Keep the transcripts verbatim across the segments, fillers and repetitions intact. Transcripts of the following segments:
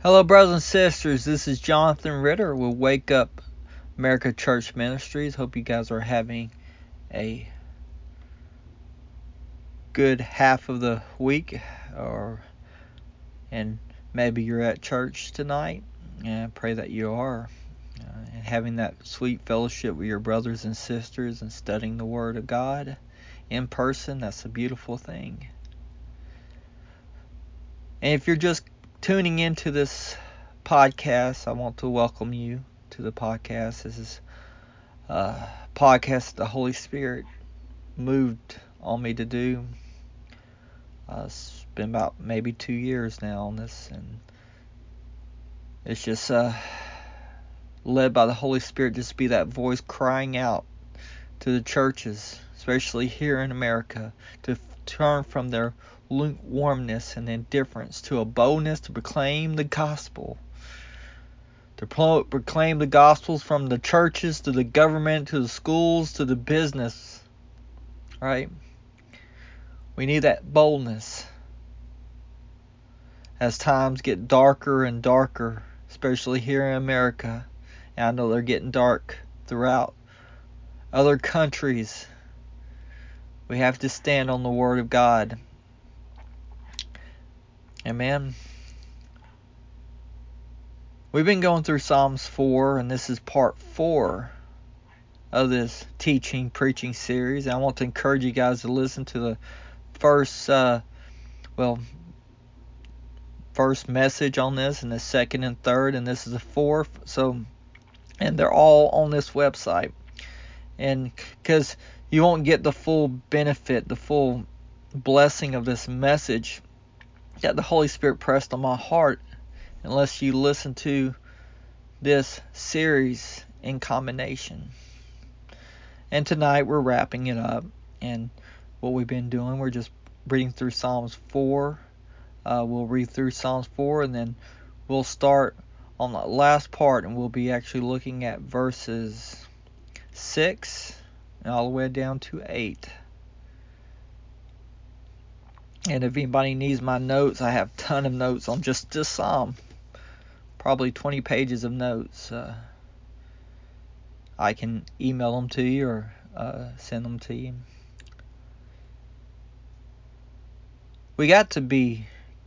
Hello, brothers and sisters. This is Jonathan Ritter with Wake Up America Church Ministries. Hope you guys are having a good half of the week, or and maybe you're at church tonight. And I pray that you are, uh, and having that sweet fellowship with your brothers and sisters and studying the Word of God in person. That's a beautiful thing. And if you're just tuning into this podcast, I want to welcome you to the podcast. This is a podcast the Holy Spirit moved on me to do. Uh, it's been about maybe two years now on this, and it's just uh, led by the Holy Spirit just to be that voice crying out to the churches, especially here in America, to f- turn from their lukewarmness and indifference to a boldness to proclaim the gospel. To pro- proclaim the gospels from the churches to the government to the schools to the business. Right? We need that boldness. As times get darker and darker, especially here in America, and I know they're getting dark throughout other countries, we have to stand on the Word of God. Amen. We've been going through Psalms four, and this is part four of this teaching, preaching series. And I want to encourage you guys to listen to the first, uh, well, first message on this, and the second and third, and this is the fourth. So, and they're all on this website. And because you won't get the full benefit, the full blessing of this message that the Holy Spirit pressed on my heart unless you listen to this series in combination. And tonight we're wrapping it up, and what we've been doing, we're just reading through Psalms four. Uh, we'll read through Psalms four, and then we'll start on the last part, and we'll be actually looking at verses six and all the way down to eight. And if anybody needs my notes, I have a ton of notes on just this psalm. Probably twenty pages of notes. Uh, I can email them to you or uh, send them to you. We got to be...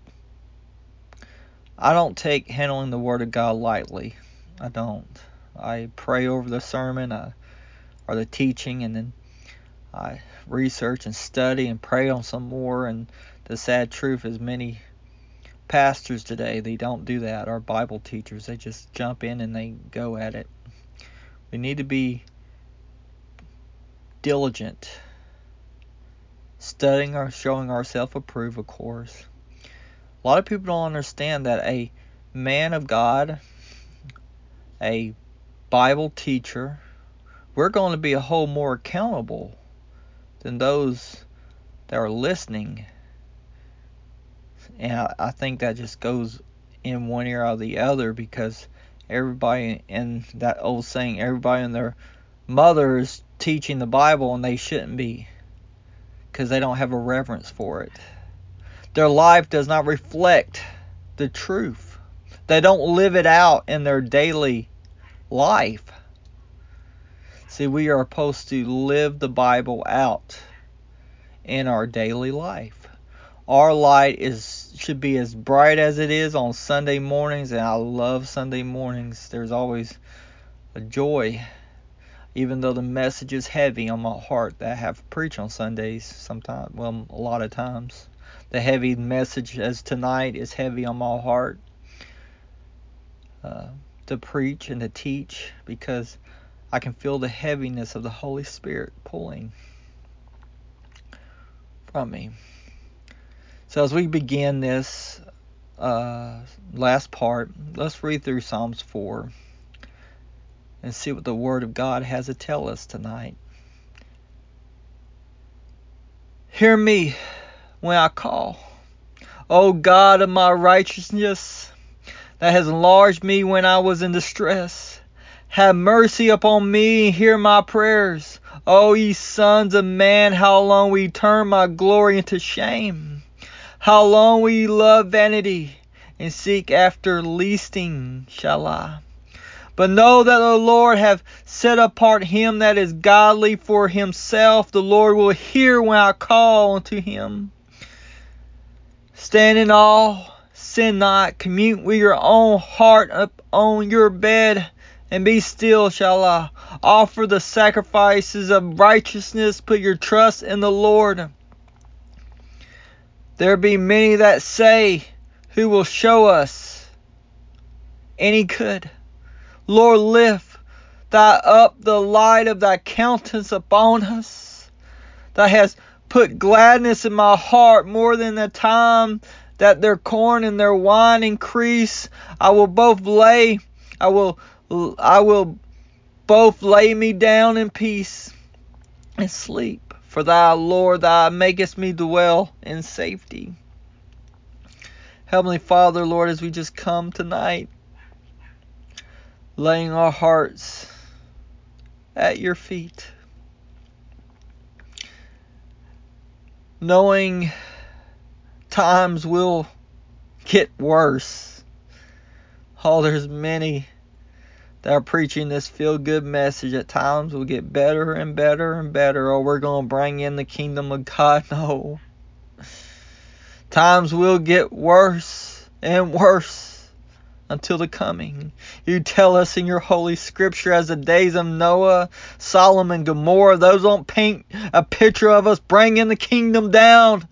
I don't take handling the Word of God lightly. I don't. I pray over the sermon uh, or the teaching, and then I research and study and pray on some more. And the sad truth is many pastors today, they don't do that. Our Bible teachers, they just jump in and they go at it. We need to be diligent, studying or showing ourselves approved, of course. A lot of people don't understand that a man of God, a Bible teacher, we're going to be a whole more accountable than those that are listening. And I, I think that just goes in one ear out of the other, because everybody, in that old saying, everybody and their mother is teaching the Bible, and they shouldn't be, because they don't have a reverence for it. Their life does not reflect the truth. They don't live it out in their daily life. See, we are supposed to live the Bible out in our daily life. Our light is should be as bright as it is on Sunday mornings, and I love Sunday mornings. There's always a joy, even though the message is heavy on my heart that I have to preach on Sundays sometimes, well, a lot of times. The heavy message as tonight is heavy on my heart uh, to preach and to teach, because I can feel the heaviness of the Holy Spirit pulling from me. So as we begin this uh, last part, let's read through Psalms four and see what the Word of God has to tell us tonight. Hear me when I call, O God of my righteousness, that has enlarged me when I was in distress. Have mercy upon me and hear my prayers. O ye sons of man, how long will ye turn my glory into shame? How long will ye love vanity and seek after leasting shall I. But know that the Lord hath set apart him that is godly for himself. The Lord will hear when I call unto him. Stand in awe, sin not, commune with your own heart up on your bed, and be still shall I. Offer the sacrifices of righteousness, put your trust in the Lord. There be many that say, who will show us any good? Lord, lift Thou up the light of Thy countenance upon us. Thou hast put gladness in my heart more than the time that their corn and their wine increase. I will both lay, I will, I will both lay me down in peace and sleep. For Thou, Lord, Thou makest me dwell in safety. Heavenly Father, Lord, as we just come tonight, laying our hearts at your feet, knowing times will get worse. Oh, there's many that are preaching this feel-good message. At times will get better and better and better. Oh, we're going to bring in the kingdom of God. No. Times will get worse and worse until the coming. You tell us in your holy scripture, as the days of Noah, Sodom, and Gomorrah, those don't paint a picture of us bringing the kingdom down.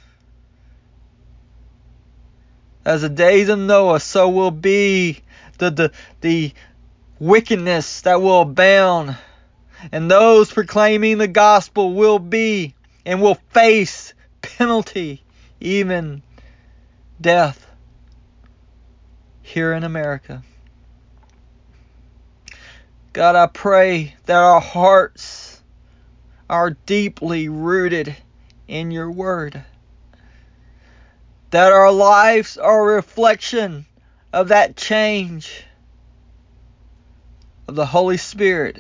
As the days of Noah, so will be the, the, the wickedness that will abound. And those proclaiming the gospel will be and will face penalty, even death, here in America. God, I pray that our hearts are deeply rooted in your word. That our lives are a reflection of that change of the Holy Spirit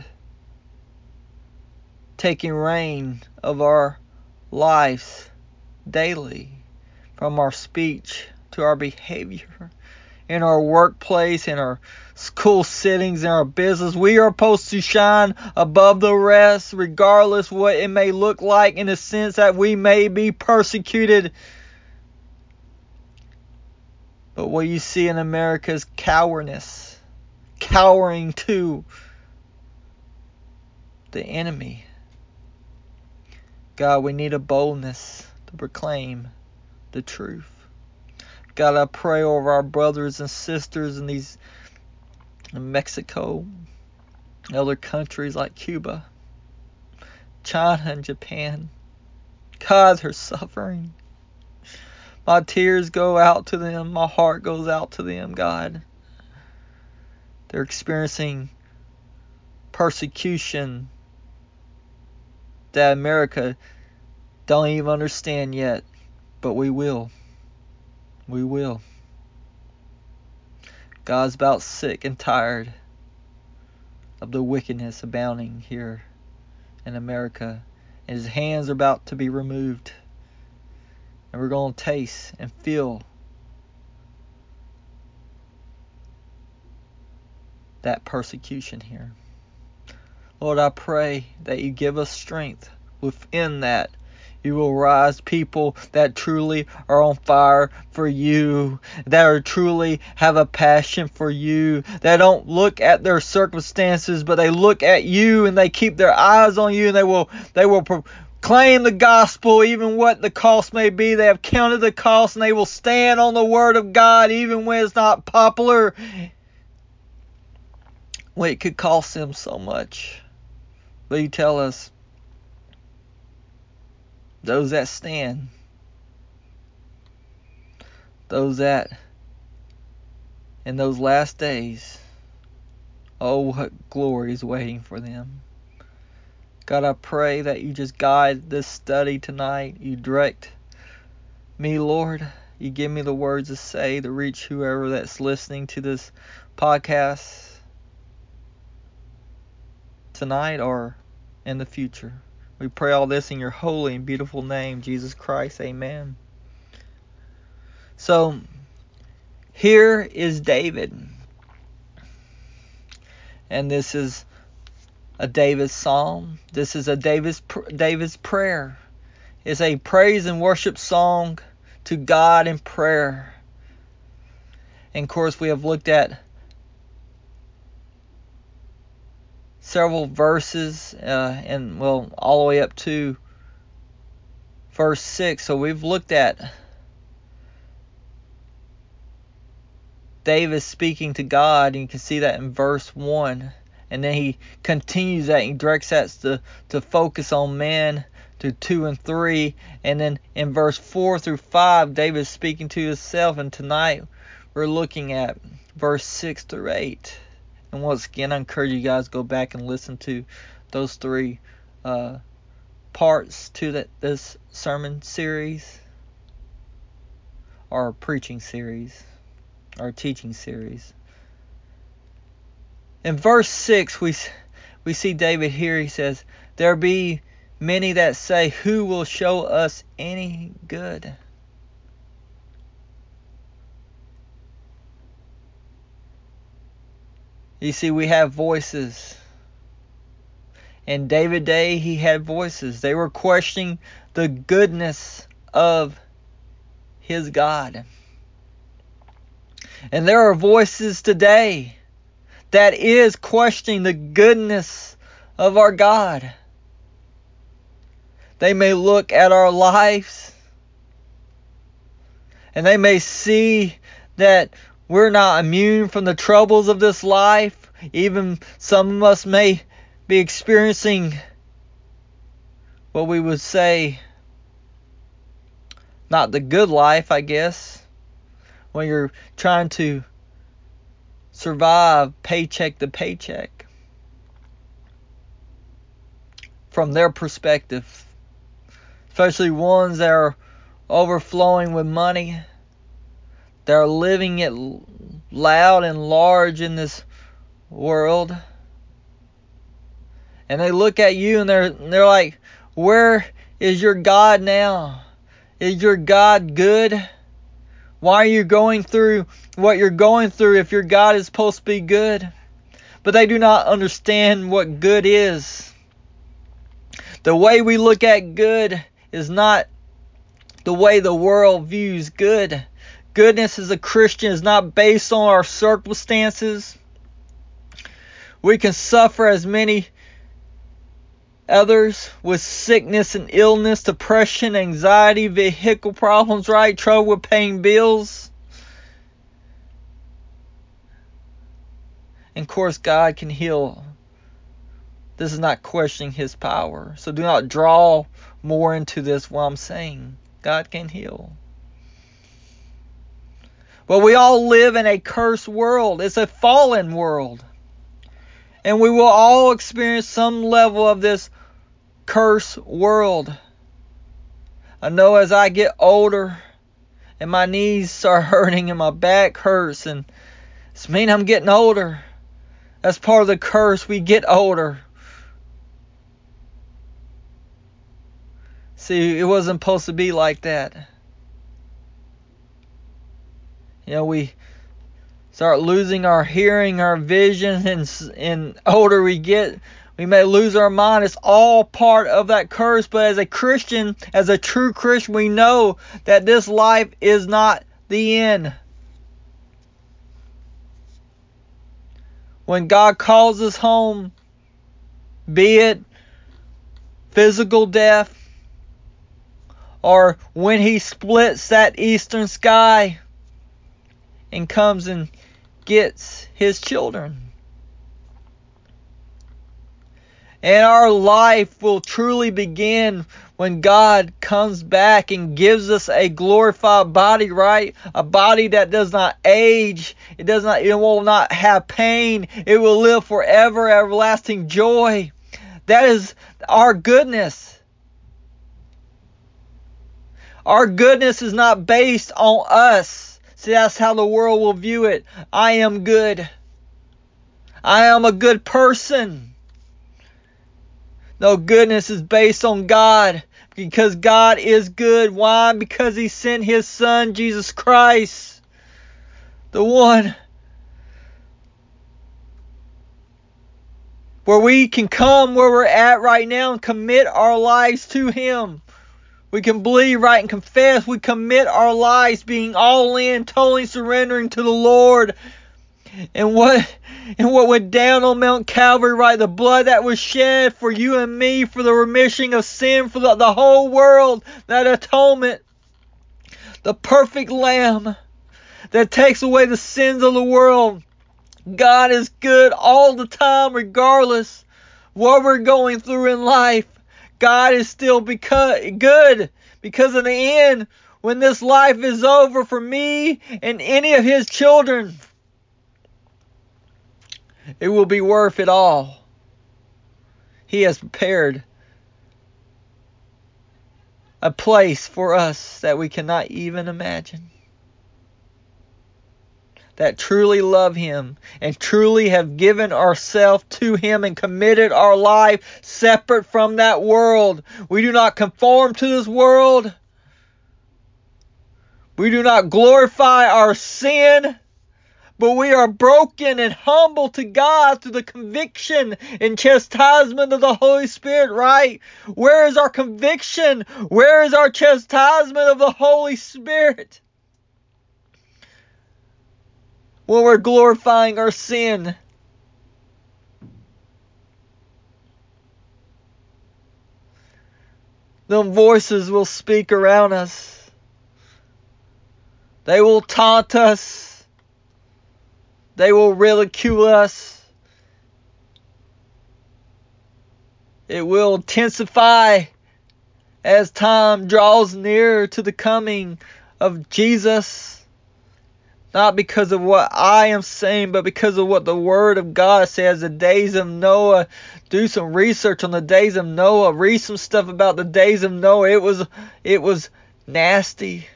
taking reign of our lives daily, from our speech to our behavior, in our workplace, in our school sittings, in our business. We are supposed to shine above the rest, regardless what it may look like, in the sense that we may be persecuted. But what you see in America is cowardice, cowering to the enemy. God, we need a boldness to proclaim the truth. God, I pray over our brothers and sisters in these in Mexico, other countries like Cuba, China, and Japan. God, they're suffering. My tears go out to them. My heart goes out to them, God. They're experiencing persecution that America don't even understand yet, but we will. We will. God's about sick and tired of the wickedness abounding here in America. And his hands are about to be removed. And we're going to taste and feel that persecution here. Lord, I pray that you give us strength within that. You will rise people that truly are on fire for you, that are truly have a passion for you, that don't look at their circumstances, but they look at you and they keep their eyes on you, and they will they will proclaim the gospel, even what the cost may be. They have counted the cost, and they will stand on the word of God, even when it's not popular, when it could cost them so much. But you tell us, those that stand, those that in those last days, oh, what glory is waiting for them. God, I pray that you just guide this study tonight. You direct me, Lord. You give me the words to say to reach whoever that's listening to this podcast tonight or in the future. We pray all this in your holy and beautiful name, Jesus Christ. Amen. So, Here is David. And this is a David's psalm. This is a David's, David's prayer. It's a praise and worship song to God in prayer. And of course, we have looked at several verses, uh, and well, all the way up to verse six. So we've looked at David speaking to God, and you can see that in verse one. And then he continues that, he directs that to, to focus on man to two and three. And then in verse four through five, David is speaking to himself. And tonight we're looking at verse six through eight. And once again, I encourage you guys to go back and listen to those three uh, parts to that this sermon series, or preaching series, or teaching series. In verse six, we we see David here. He says, "There be many that say, who will show us any good?" You see, we have voices. In David's day, he had voices. They were questioning the goodness of his God. And there are voices today that is questioning the goodness of our God. They may look at our lives and they may see that we're not immune from the troubles of this life. Even some of us may be experiencing what we would say not the good life, I guess, when you're trying to survive paycheck to paycheck. From their perspective, especially ones that are overflowing with money, they're living it loud and large in this world, and they look at you and they're they're like, where is your God now? Is your God good? Why are you going through what you're going through if your God is supposed to be good? But they do not understand what good is. The way we look at good is not the way the world views good. Goodness as a Christian is not based on our circumstances. We can suffer as many others with sickness and illness, depression, anxiety, vehicle problems, right? Trouble with paying bills. And of course, God can heal. This is not questioning His power. So do not draw more into this what I'm saying. God can heal. But we all live in a cursed world. It's a fallen world. And we will all experience some level of this cursed world. I know as I get older and my knees start hurting and my back hurts, and it's mean I'm getting older. That's part of the curse. We get older. See, it wasn't supposed to be like that. You know, we start losing our hearing, our vision, and and older we get, we may lose our mind. It's all part of that curse. But as a Christian, as a true Christian, we know that this life is not the end. When God calls us home, be it physical death, or when He splits that eastern sky and comes and gets His children. And our life will truly begin when God comes back and gives us a glorified body, right? A body that does not age. It does not, it will not have pain. It will live forever, everlasting joy. That is our goodness. Our goodness is not based on us. See, that's how the world will view it. I am good. I am a good person. No, goodness is based on God, because God is good. Why? Because He sent His Son, Jesus Christ, The one where we can come where we're at right now and commit our lives to Him. We can believe right and confess. We commit our lives being all in, totally surrendering to the Lord. And what and what went down on Mount Calvary, right? The blood that was shed for you and me, for the remission of sin, for the, the whole world, that atonement. The perfect Lamb that takes away the sins of the world. God is good all the time, regardless what we're going through in life. God is still because, good, because in the end, when this life is over for me and any of His children, it will be worth it all. He has prepared a place for us that we cannot even imagine. That truly love Him and truly have given ourselves to Him and committed our life separate from that world. We do not conform to this world. We do not glorify our sin, but we are broken and humble to God through the conviction and chastisement of the Holy Spirit, right? Where is our conviction? Where is our chastisement of the Holy Spirit? When we're glorifying our sin. Them voices will speak around us. They will taunt us. They will ridicule us. It will intensify as time draws nearer to the coming of Jesus. Not because of what I am saying, but because of what the Word of God says. The days of Noah. Do some research on the days of Noah. Read some stuff about the days of Noah. It was, it was nasty.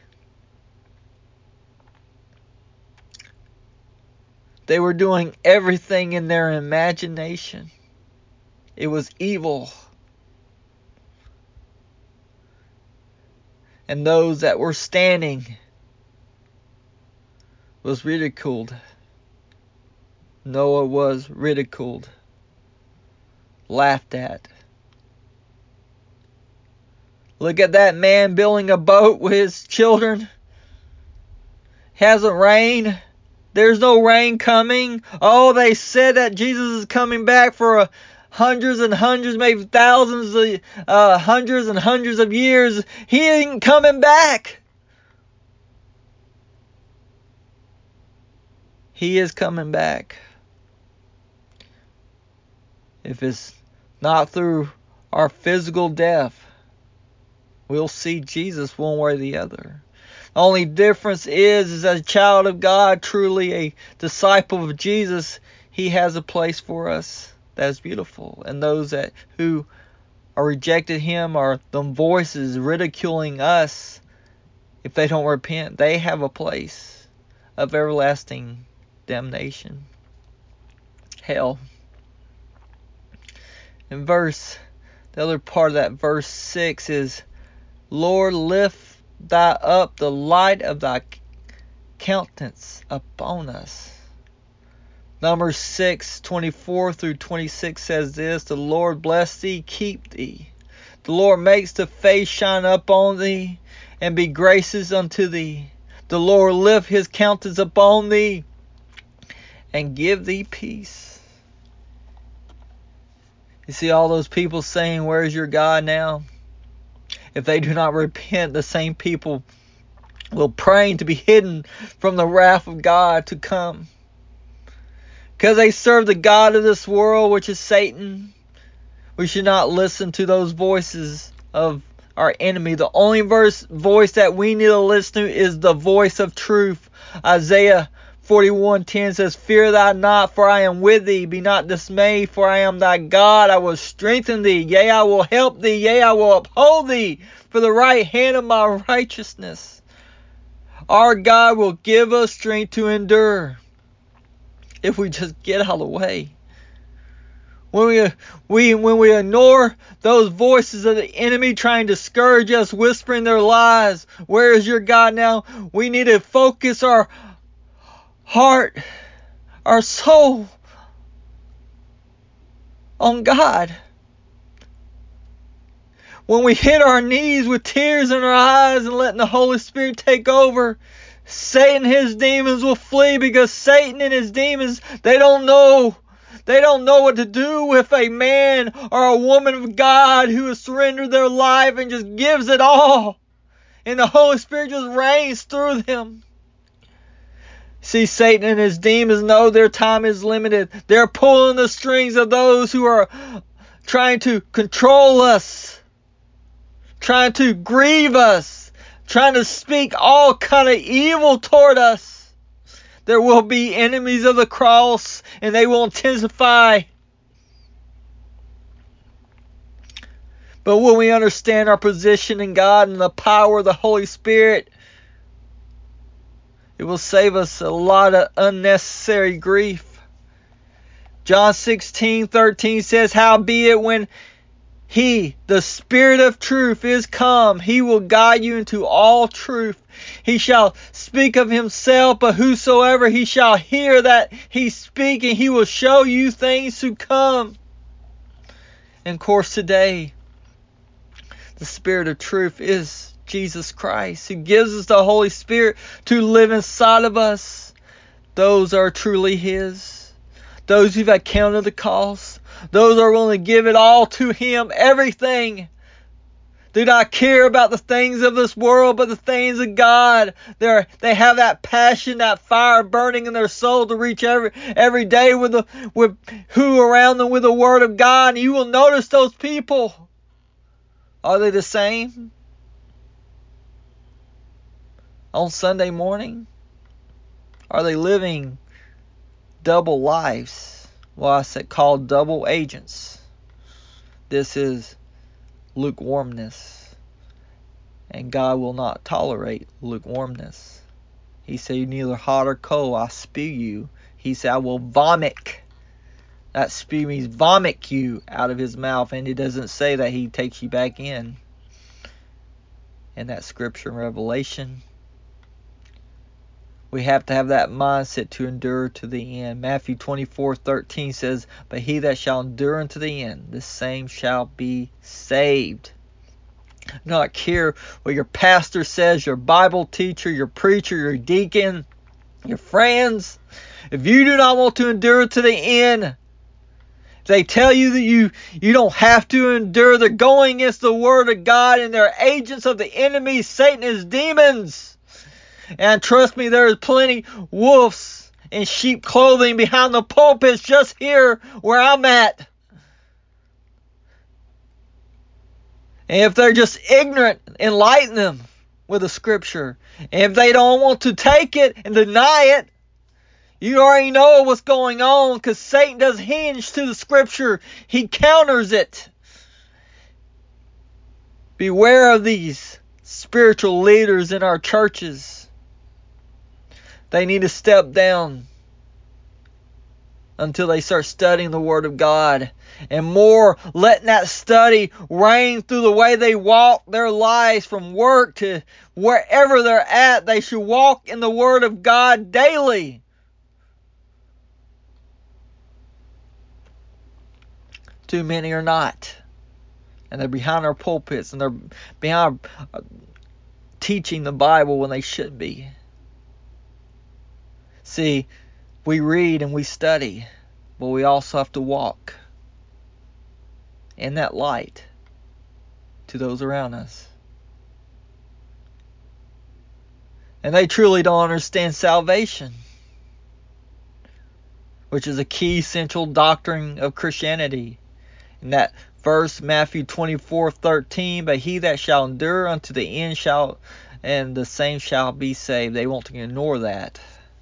They were doing everything in their imagination. It was evil. And those that were standing was ridiculed. Noah was ridiculed, laughed at. Look at that man building a boat with his children. Hasn't rained. There's no rain coming. Oh, they said that Jesus is coming back for a hundreds and hundreds, maybe thousands, of, uh, hundreds and hundreds of years. He ain't coming back. He is coming back. If it's not through our physical death, we'll see Jesus one way or the other. The only difference is, is as a child of God, truly a disciple of Jesus, He has a place for us that is beautiful. And those that who are rejected Him are the voices ridiculing us. If they don't repent, they have a place of everlasting damnation, hell. In verse, the other part of that verse six is, Lord, lift Thy up the light of Thy countenance upon us. Numbers six, twenty-four through twenty-six says this, the Lord bless thee, keep thee. The Lord makes the face shine up on thee, and be gracious unto thee. The Lord lift His countenance upon thee, and give thee peace. You see all those people saying, where's your God now? If they do not repent, the same people will pray to be hidden from the wrath of God to come. Because they serve the God of this world, which is Satan. We should not listen to those voices of our enemy. The only verse, voice that we need to listen to is the voice of truth. Isaiah forty-one ten says, fear thou not, for I am with thee. Be not dismayed, for I am thy God. I will strengthen thee. Yea, I will help thee. Yea, I will uphold thee for the right hand of my righteousness. Our God will give us strength to endure if we just get out of the way. When we, we, when we ignore those voices of the enemy trying to discourage us, whispering their lies, where is your God now? We need to focus our heart, our soul on God. When we hit our knees with tears in our eyes and letting the Holy Spirit take over, Satan and his demons will flee, because Satan and his demons, they don't know. They don't know what to do with a man or a woman of God who has surrendered their life and just gives it all. And the Holy Spirit just reigns through them. See, Satan and his demons know their time is limited. They're pulling the strings of those who are trying to control us, trying to grieve us, trying to speak all kind of evil toward us. There will be enemies of the cross, and they will intensify. But when we understand our position in God and the power of the Holy Spirit, it will save us a lot of unnecessary grief. John sixteen thirteen says, "Howbeit when He, the Spirit of truth, is come, He will guide you into all truth. He shall speak of Himself, but whosoever He shall hear that He speak, and He will show you things to come." And of course today, the Spirit of truth is Jesus Christ, who gives us the Holy Spirit to live inside of us. Those are truly His. Those who've had counted the cost. Those are willing to give it all to Him, everything. Do not care about the things of this world, but the things of God. They're, they have that passion, that fire burning in their soul to reach every every day with the with who around them with the Word of God. And you will notice those people. Are they the same on Sunday morning? Are they living double lives? Well, I said called double agents. This is lukewarmness. And God will not tolerate lukewarmness. He said, "You neither hot or cold, I spew you." He said, "I will vomit." That spew means vomit you out of His mouth. And it doesn't say that He takes you back in. In that scripture in Revelation, we have to have that mindset to endure to the end. Matthew twenty-four thirteen says, "But he that shall endure unto the end, the same shall be saved." Not care what your pastor says, your Bible teacher, your preacher, your deacon, your friends. If you do not want to endure to the end, they tell you that you, you don't have to endure. They're going against the Word of God, and they're agents of the enemy, Satan and his demons. And trust me, there is plenty wolves in sheep clothing behind the pulpits just here where I'm at. And if they're just ignorant, enlighten them with the scripture. And if they don't want to take it and deny it, you already know what's going on, because Satan does hinge to the scripture. He counters it. Beware of these spiritual leaders in our churches. They need to step down until they start studying the Word of God. And more, letting that study reign through the way they walk their lives from work to wherever they're at. They should walk in the Word of God daily. Too many are not. And they're behind our pulpits, and they're behind uh, teaching the Bible when they should be. See, we read and we study, but we also have to walk in that light to those around us. And they truly don't understand salvation, which is a key central doctrine of Christianity. In that verse, Matthew twenty-four thirteen, "But he that shall endure unto the end shall, and the same shall be saved." They want to ignore that.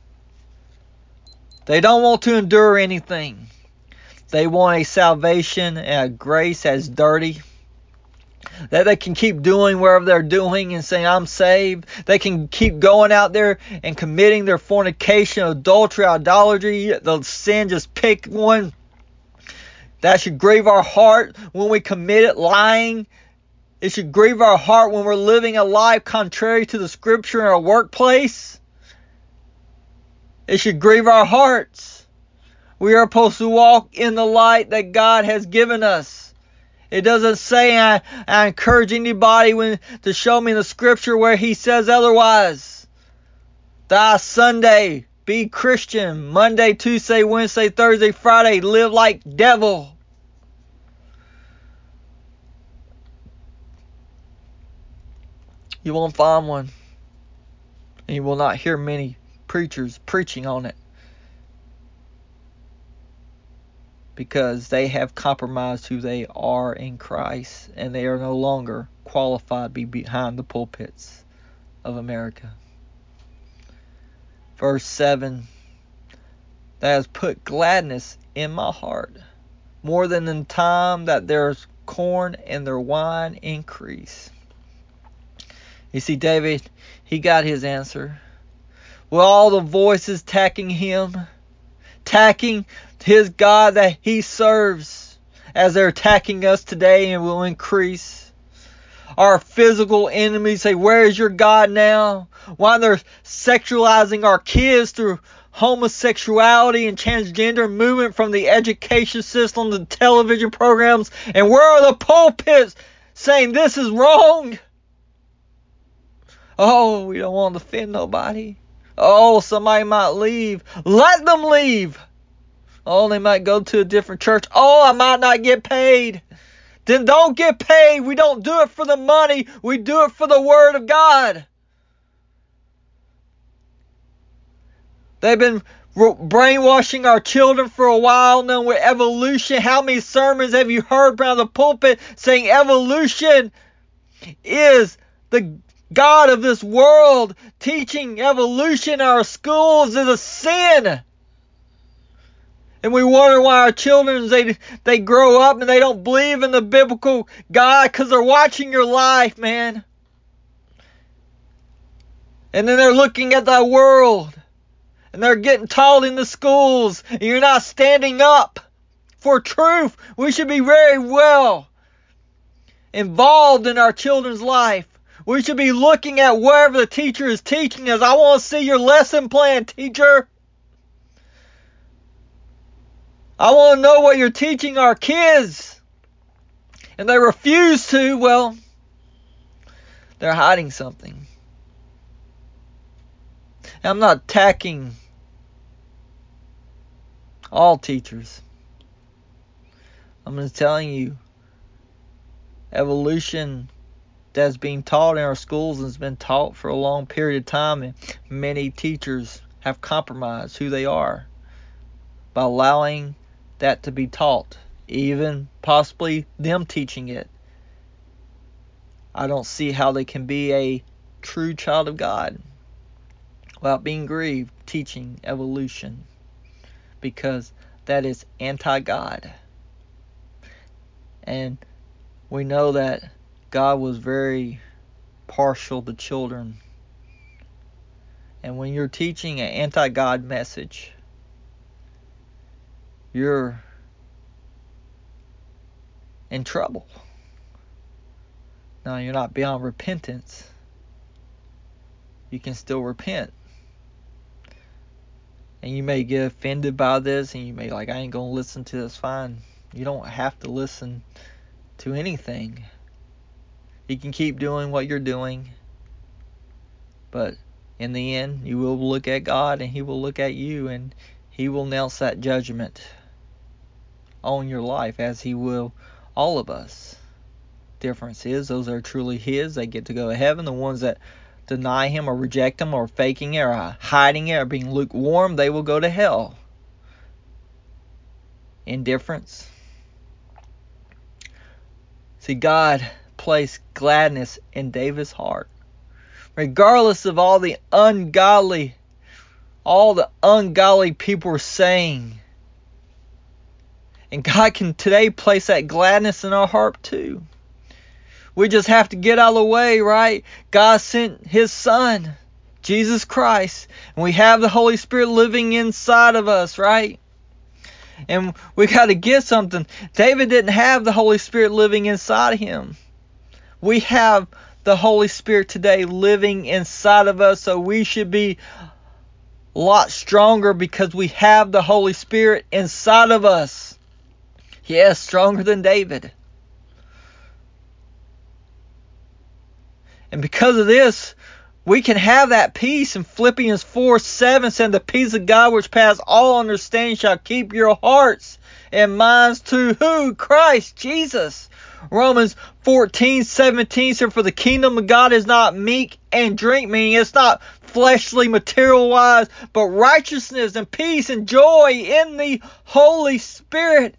They don't want to endure anything. They want a salvation and a grace as dirty, that they can keep doing wherever they're doing and saying, "I'm saved." They can keep going out there and committing their fornication, adultery, idolatry, the sin, just pick one. That should grieve our heart when we commit it, lying. It should grieve our heart when we're living a life contrary to the scripture in our workplace. It should grieve our hearts. We are supposed to walk in the light that God has given us. It doesn't say, I, I encourage anybody when, to show me in the scripture where he says otherwise. Thy Sunday, be Christian. Monday, Tuesday, Wednesday, Thursday, Friday, live like devil. You won't find one. And you will not hear many preachers preaching on it. Because they have compromised who they are in Christ. And they are no longer qualified to be behind the pulpits of America. Verse seven. That has put gladness in my heart, more than in time that there's corn and their wine increase. You see, David, he got his answer. With all the voices attacking him, attacking his God that he serves, as they're attacking us today and will increase. Our physical enemies say, where is your God now? While they're sexualizing our kids through homosexuality and transgender movement from the education system to television programs. And where are the pulpits saying this is wrong? Oh, we don't want to offend nobody. Oh, somebody might leave. Let them leave. Oh, they might go to a different church. Oh, I might not get paid. Then don't get paid. We don't do it for the money. We do it for the Word of God. They've been brainwashing our children for a while now with evolution. How many sermons have you heard around the pulpit saying evolution is the God of this world? Teaching evolution in our schools is a sin. And we wonder why our children, they, they grow up and they don't believe in the biblical God because they're watching your life, man. And then they're looking at the world. And they're getting taught in the schools. And you're not standing up for truth. We should be very well involved in our children's life. We should be looking at wherever the teacher is teaching us. I want to see your lesson plan, teacher. I want to know what you're teaching our kids. And they refuse to, well, they're hiding something. I'm not attacking all teachers. I'm just telling you, evolution that's being taught in our schools and has been taught for a long period of time, and many teachers have compromised who they are by allowing that to be taught, even possibly them teaching it. I don't see how they can be a true child of God without being grieved teaching evolution, because that is anti-God. And we know that God was very partial to children. And when you're teaching an anti-God message, you're in trouble. Now, you're not beyond repentance. You can still repent. And you may get offended by this, and you may like, I ain't going to listen to this. Fine. You don't have to listen to anything. You can keep doing what you're doing. But in the end, you will look at God, and He will look at you, and He will announce that judgment on your life, as He will all of us. Difference is, those that are truly His, they get to go to heaven. The ones that deny Him or reject Him or faking it or hiding it or being lukewarm, they will go to hell. Indifference. See, God placed gladness in David's heart. Regardless of all the ungodly, all the ungodly people were saying. And God can today place that gladness in our heart too. We just have to get out of the way, right? God sent His Son, Jesus Christ. And we have the Holy Spirit living inside of us, right? And we got to get something. David didn't have the Holy Spirit living inside of him. We have the Holy Spirit today living inside of us, so we should be a lot stronger because we have the Holy Spirit inside of us. Yes, stronger than David. And because of this, we can have that peace. In Philippians four seven said, the peace of God which passes all understanding shall keep your hearts and minds to who? Christ Jesus. Romans fourteen seventeen said, for the kingdom of God is not meat and drink, meaning it's not fleshly, material wise, but righteousness and peace and joy in the Holy Spirit.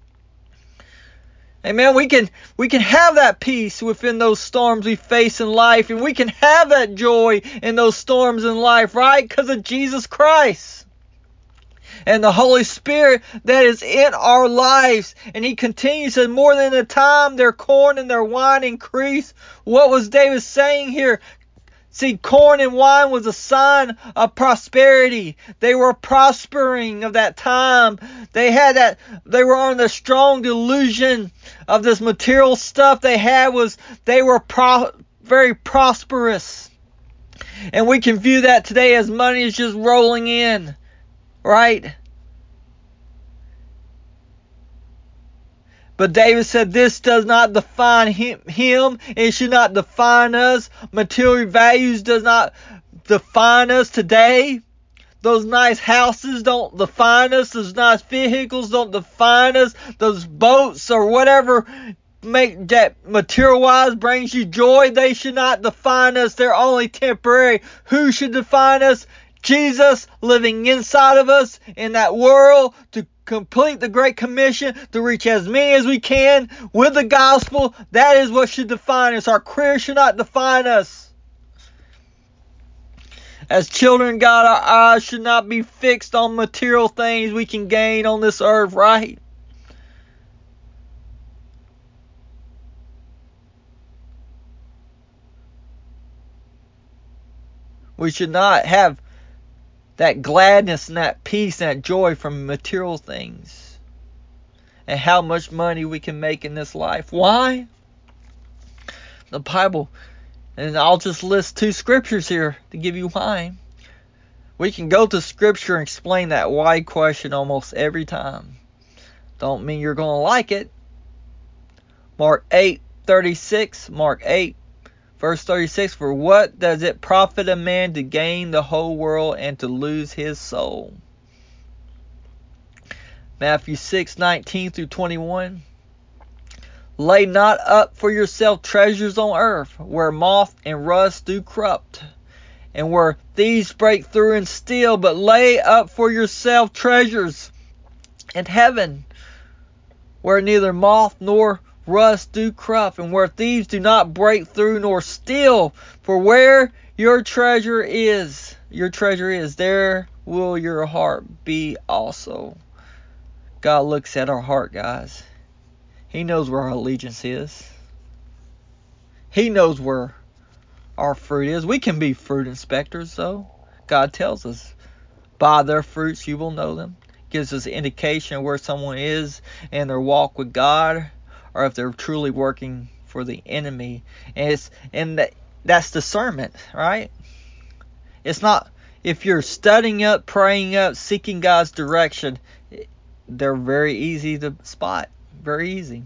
Amen. We can we can have that peace within those storms we face in life, and we can have that joy in those storms in life, right? Because of Jesus Christ and the Holy Spirit that is in our lives. And he continues, says, more than the time their corn and their wine increase. What was David saying here? See, corn and wine was a sign of prosperity. They were prospering of that time. They had that, they were on the strong delusion of this material stuff they had was, they were pro, very prosperous. And we can view that today as money is just rolling in, right? But David said this does not define him, him. It should not define us. Material values does not define us today. Those nice houses don't define us. Those nice vehicles don't define us. Those boats or whatever make that material-wise brings you joy, they should not define us. They're only temporary. Who should define us? Jesus living inside of us in that world to complete the Great Commission, to reach as many as we can with the gospel. That is what should define us. Our career should not define us. As children of God, our eyes should not be fixed on material things we can gain on this earth, right? We should not have that gladness and that peace and that joy from material things and how much money we can make in this life. Why? The Bible, and I'll just list two scriptures here to give you why. We can go to scripture and explain that why question almost every time. Don't mean you're going to like it. Mark eight thirty-six, Mark eight verse thirty-six, for what does it profit a man to gain the whole world and to lose his soul? Matthew six nineteen through twenty-one, lay not up for yourself treasures on earth, where moth and rust do corrupt, and where thieves break through and steal, but lay up for yourself treasures in heaven, where neither moth nor rust do corrupt, and where thieves do not break through nor steal. For where your treasure is, your treasure is, there will your heart be also. God looks at our heart, guys. He knows where our allegiance is. He knows where our fruit is. We can be fruit inspectors, though. God tells us, by their fruits you will know them. Gives us an indication of where someone is in their walk with God, or if they're truly working for the enemy. And it's and that, that's discernment, right? It's not, if you're studying up, praying up, seeking God's direction, they're very easy to spot. Very easy.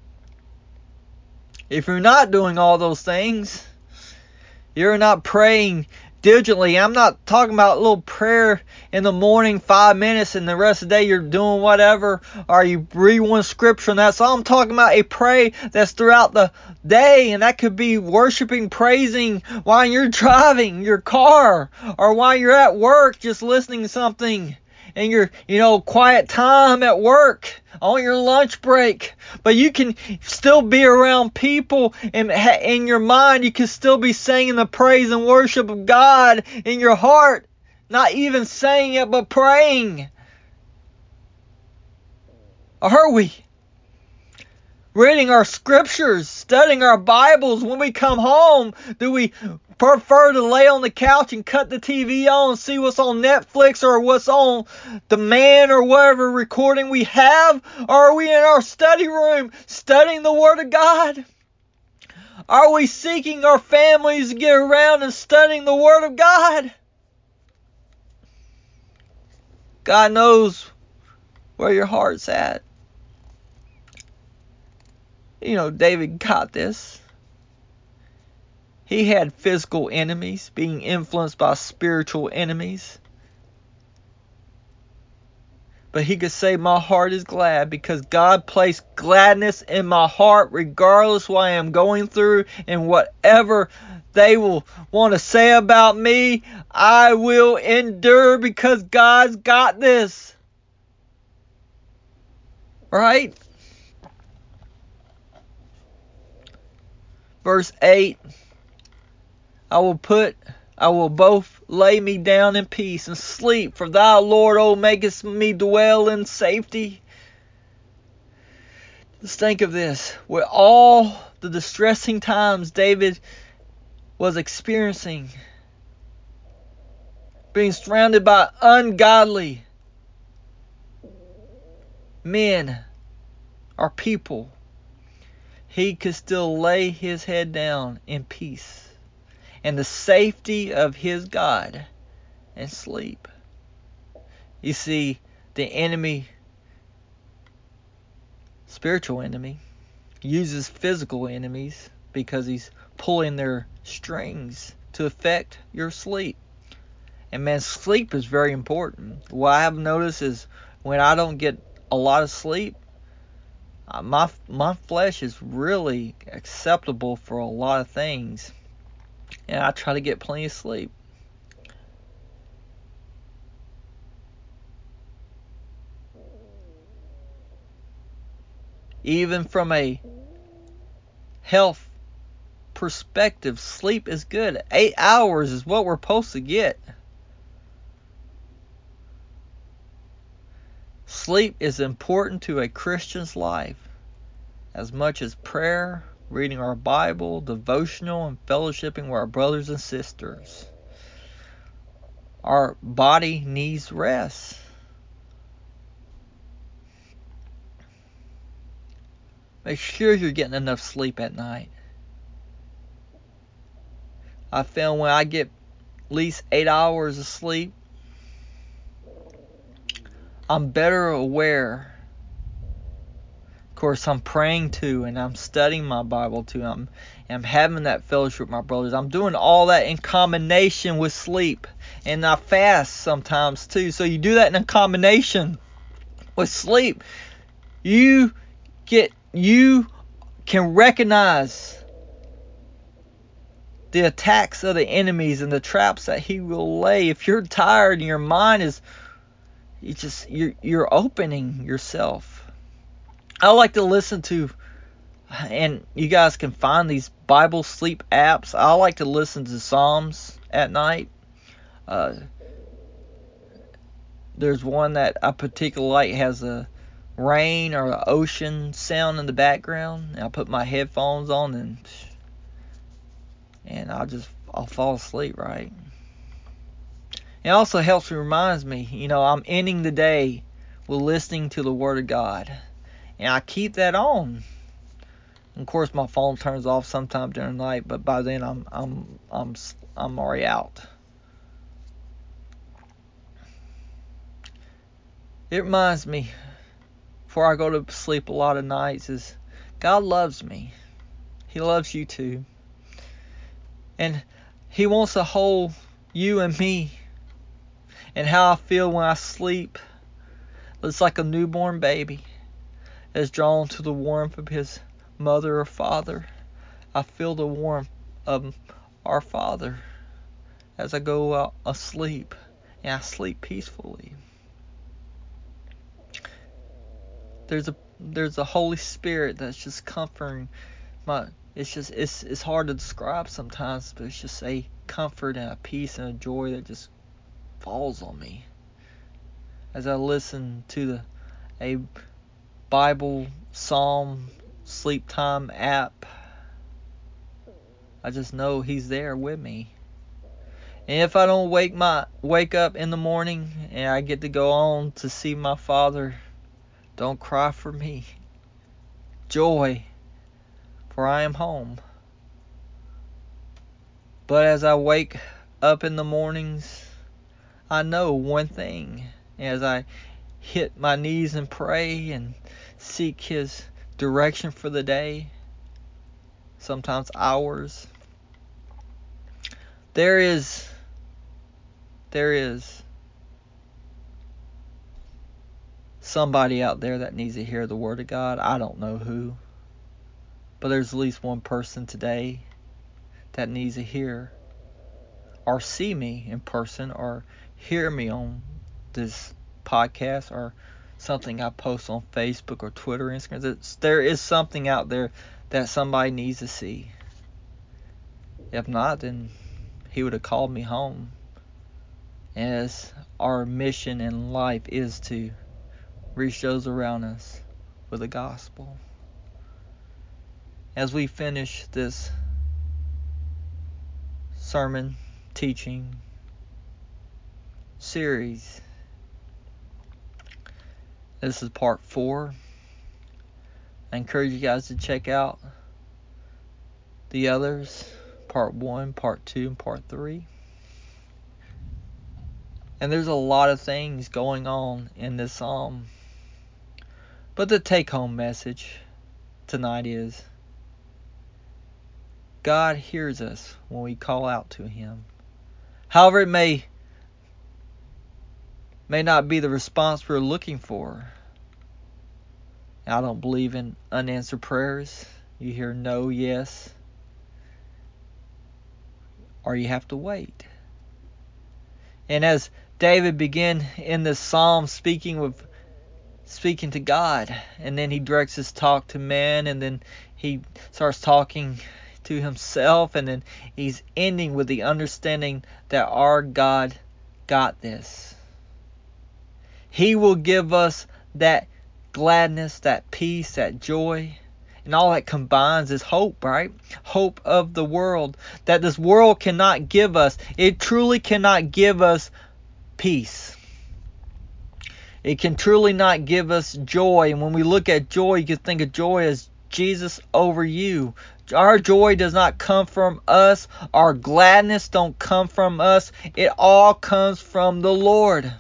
If you're not doing all those things, you're not praying diligently. I'm not talking about a little prayer in the morning, five minutes, and the rest of the day you're doing whatever, or you read one scripture and that's all. I'm talking about a pray that's throughout the day, and that could be worshiping, praising while you're driving your car, or while you're at work, just listening to something, and your, you know, quiet time at work on your lunch break. But you can still be around people, and in your mind you can still be singing the praise and worship of God in your heart, not even saying it but praying. Are we reading our scriptures, studying our Bibles? When we come home, do we prefer to lay on the couch and cut the T V on and see what's on Netflix or what's on demand or whatever recording we have? Or are we in our study room studying the Word of God? Are we seeking our families to get around and studying the Word of God? God knows where your heart's at. You know, David got this. He had physical enemies, being influenced by spiritual enemies. But he could say, my heart is glad because God placed gladness in my heart regardless what I am going through, and whatever they will want to say about me, I will endure because God's got this. Right? Verse eight, I will put, I will both lay me down in peace and sleep, for thou, Lord, O, makest me dwell in safety. Let's think of this. With all the distressing times David was experiencing, being surrounded by ungodly men or people, he could still lay his head down in peace and the safety of his God and sleep. You see, the enemy, spiritual enemy, uses physical enemies because he's pulling their strings to affect your sleep. And man, sleep is very important. What I have noticed is when I don't get a lot of sleep, uh, my my flesh is really acceptable for a lot of things. And I try to get plenty of sleep. Even from a health perspective, sleep is good. Eight hours is what we're supposed to get. Sleep is important to a Christian's life as much as prayer, reading our Bible, devotional, and fellowshipping with our brothers and sisters. Our body needs rest. Make sure you're getting enough sleep at night. I found when I get at least eight hours of sleep, I'm better aware. Of course, I'm praying too, and I'm studying my Bible too. I'm, I'm having that fellowship with my brothers. I'm doing all that in combination with sleep. And I fast sometimes too. So you do that in combination with sleep. You get, you can recognize the attacks of the enemies and the traps that he will lay. If you're tired and your mind is, you just you're you're opening yourself. I like to listen to, and you guys can find these Bible sleep apps. I like to listen to Psalms at night. Uh, there's one that I particularly like, has a rain or the ocean sound in the background. And I put my headphones on and and I'll just I'll fall asleep, right? It also helps me, reminds me, you know, I'm ending the day with listening to the Word of God. And I keep that on. Of course, my phone turns off sometime during the night, but by then I'm I'm I'm I'm already out. It reminds me, before I go to sleep a lot of nights, is God loves me. He loves you too. And He wants to hold you and me. And how I feel when I sleep, it's like a newborn baby is drawn to the warmth of his mother or father. I feel the warmth of our Father as I go out asleep, and I sleep peacefully. There's a there's a Holy Spirit that's just comforting my. It's just it's it's hard to describe sometimes, but it's just a comfort and a peace and a joy that just falls on me as I listen to the a Bible Psalm sleep time app. I just know He's there with me. And if I don't wake my wake up in the morning and I get to go on to see my Father, don't cry for me. Joy, for I am home. But as I wake up in the mornings, I know one thing, as I hit my knees and pray and seek His direction for the day, sometimes hours. There is, there is somebody out there that needs to hear the Word of God. I don't know who, but there's at least one person today that needs to hear or see me in person or hear me on this podcast or something I post on Facebook or Twitter, Instagram. It's, there is something out there that somebody needs to see. If not, then He would have called me home. As our mission in life is to reach those around us with the gospel. As we finish this sermon teaching series, this is part four. I encourage you guys to check out the others, part one, part two, and part three. And there's a lot of things going on in this psalm. But the take-home message tonight is God hears us when we call out to Him. However, it may, may not be the response we're looking for. I don't believe in unanswered prayers. You hear no, yes, or you have to wait. And as David began in this psalm speaking with speaking to God, and then he directs his talk to men, and then he starts talking to himself, and then he's ending with the understanding that our God got this. He will give us that gladness, that peace, that joy, and all that combines is hope, right? Hope of the world, that this world cannot give us. It truly cannot give us peace. It can truly not give us joy. And when we look at joy, you can think of joy as Jesus over you. Our joy does not come from us. Our gladness don't come from us. It all comes from the Lord.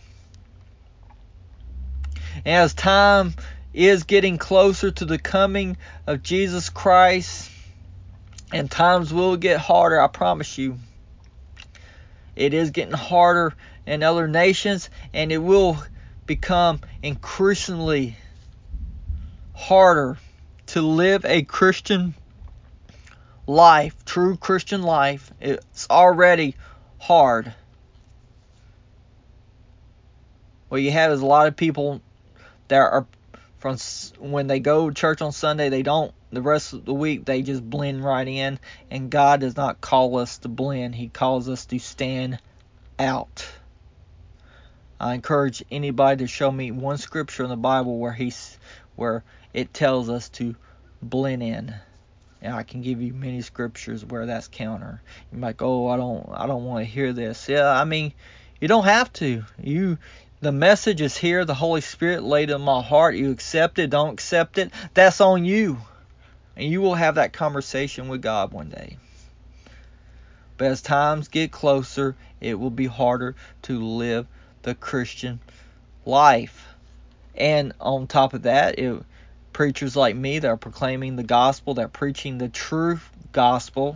And as time is getting closer to the coming of Jesus Christ, and times will get harder, I promise you. It is getting harder in other nations, and it will become increasingly harder to live a Christian life, true Christian life. It's already hard. What you have is a lot of people that are from when they go to church on Sunday, they don't, the rest of the week they just blend right in, and God does not call us to blend. He calls us to stand out. I encourage anybody to show me one scripture in the Bible where he's where it tells us to blend in. And I can give you many scriptures where that's counter. You're like, oh, I don't, I don't want to hear this. Yeah, I mean, you don't have to. You, the message is here. The Holy Spirit laid in my heart. You accept it, don't accept it. That's on you, and you will have that conversation with God one day. But as times get closer, it will be harder to live the Christian life. And on top of that, it, preachers like me that are proclaiming the gospel, that are preaching the true gospel,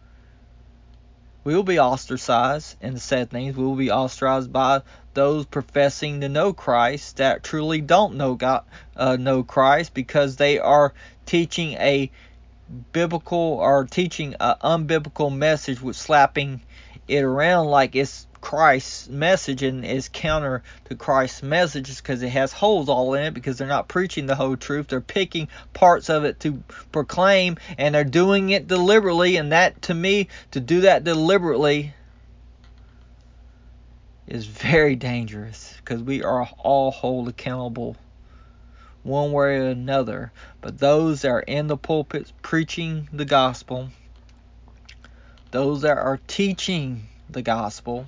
we will be ostracized. And the sad thing is, we will be ostracized by those professing to know Christ that truly don't know God, uh, know Christ, because they are teaching a biblical or teaching an unbiblical message with slapping it around like it's Christ's message, and is counter to Christ's message because it has holes all in it, because they're not preaching the whole truth. They're picking parts of it to proclaim, and they're doing it deliberately. And that, to me, to do that deliberately is very dangerous, because we are all held accountable one way or another. But those that are in the pulpits preaching the gospel, those that are teaching the gospel,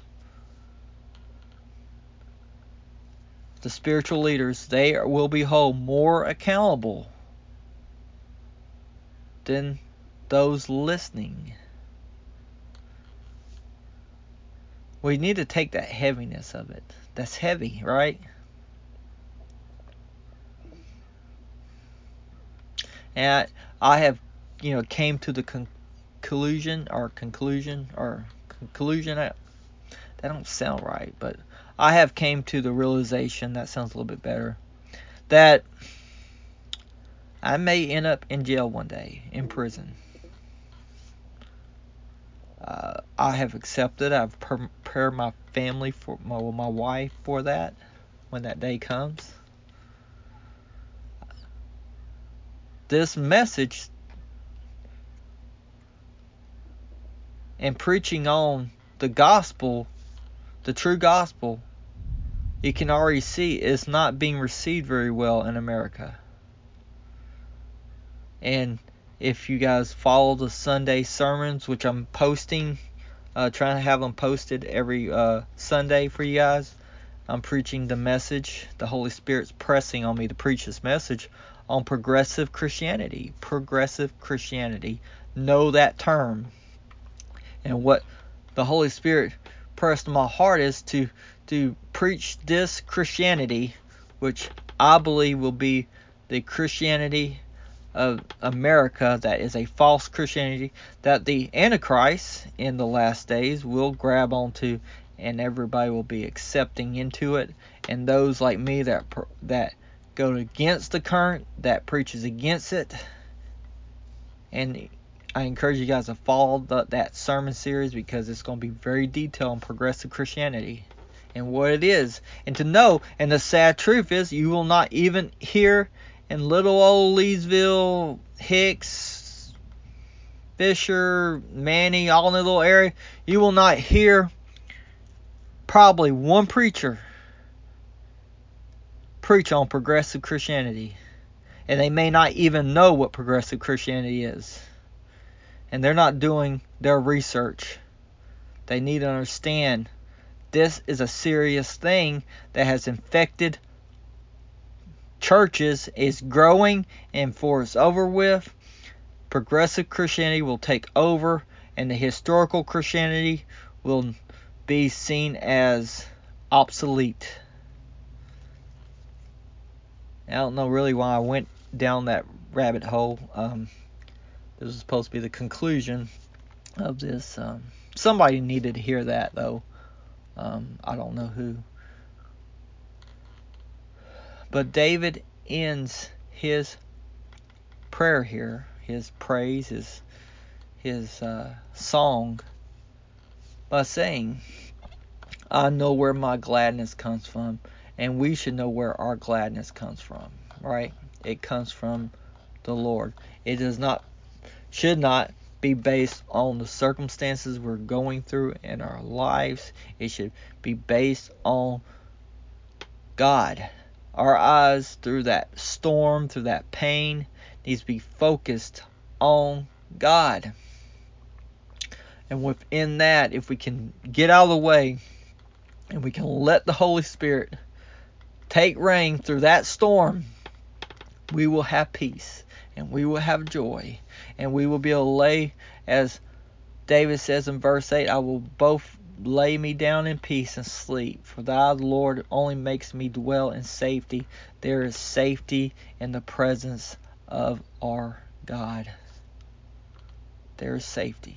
the spiritual leaders, they will be held more accountable than those listening. We need to take that heaviness of it. That's heavy, right? And I, I have, you know, came to the conclusion or conclusion or conclusion. That don't sound right, but I have came to the realization, that sounds a little bit better, that I may end up in jail one day, in prison. Uh, I have accepted. I've prepared my family for my, my wife for that when that day comes. This message and preaching on the gospel, the true gospel, you can already see it's not being received very well in America. And if you guys follow the Sunday sermons, which I'm posting, uh, trying to have them posted every uh, Sunday for you guys, I'm preaching the message. The Holy Spirit's pressing on me to preach this message on progressive Christianity. Progressive Christianity. Know that term. And what the Holy Spirit pressed on my heart is to, to preach this Christianity, which I believe will be the Christianity of America, that is a false Christianity that the Antichrist in the last days will grab onto, and everybody will be accepting into it. And those like me that that go against the current, that preaches against it. And I encourage you guys to follow the, that sermon series, because it's going to be very detailed on progressive Christianity and what it is, and to know. And the sad truth is, you will not even hear in little old Leesville, Hicks, Fisher, Manny, all in the little area, you will not hear probably one preacher preach on progressive Christianity. And they may not even know what progressive Christianity is. And they're not doing their research. They need to understand this is a serious thing that has infected churches, is growing, and before it's over with, progressive Christianity will take over, and the historical Christianity will be seen as obsolete. I don't know really why I went down that rabbit hole. Um, this was supposed to be the conclusion of this. Um, somebody needed to hear that, though. Um, I don't know who. But David ends his prayer here, his praise, his, his uh, song, by saying, I know where my gladness comes from. And we should know where our gladness comes from, right? It comes from the Lord. It does not, should not be based on the circumstances we're going through in our lives. It should be based on God. Our eyes through that storm, through that pain, needs to be focused on God. And within that, if we can get out of the way and we can let the Holy Spirit take reign through that storm, we will have peace and we will have joy, and we will be able to lay, as David says in verse eight, I will both lay me down in peace and sleep, for thou, the Lord, only makes me dwell in safety. There is safety in the presence of our God. There is safety.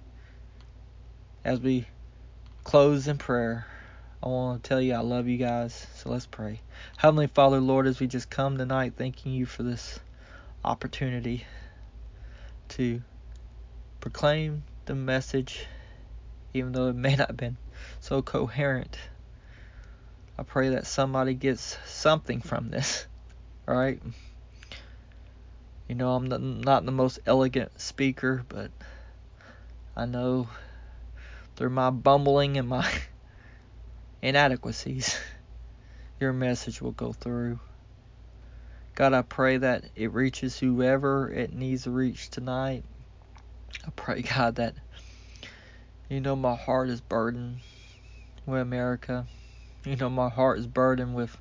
As we close in prayer, I want to tell you I love you guys, so let's pray. Heavenly Father, Lord, as we just come tonight, thanking you for this opportunity to proclaim the message, even though it may not have been so coherent. I pray that somebody gets something from this, alright? You know, I'm not the most elegant speaker, but I know through my bumbling and my inadequacies, your message will go through. God, I pray that it reaches whoever it needs to reach tonight. I pray, God, that, you know, my heart is burdened with America. You know, my heart is burdened with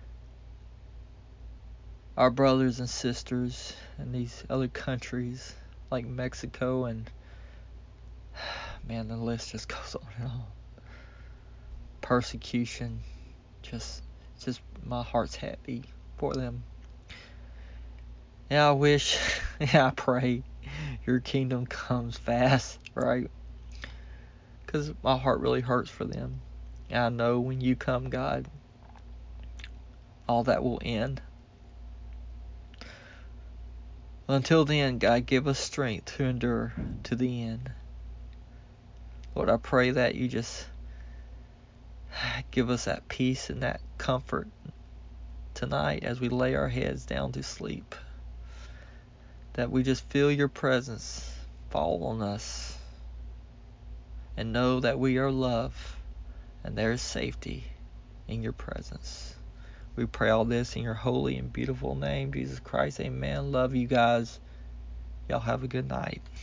our brothers and sisters in these other countries like Mexico, and man, the list just goes on and on. Persecution, just, just my heart's happy for them. Yeah, I wish, yeah, I pray your kingdom comes fast, right? Because my heart really hurts for them. And I know when you come, God, all that will end. Until then, God, give us strength to endure to the end. Lord, I pray that you just give us that peace and that comfort tonight as we lay our heads down to sleep. That we just feel your presence fall on us and know that we are loved and there is safety in your presence. We pray all this in your holy and beautiful name, Jesus Christ. Amen. Love you guys. Y'all have a good night.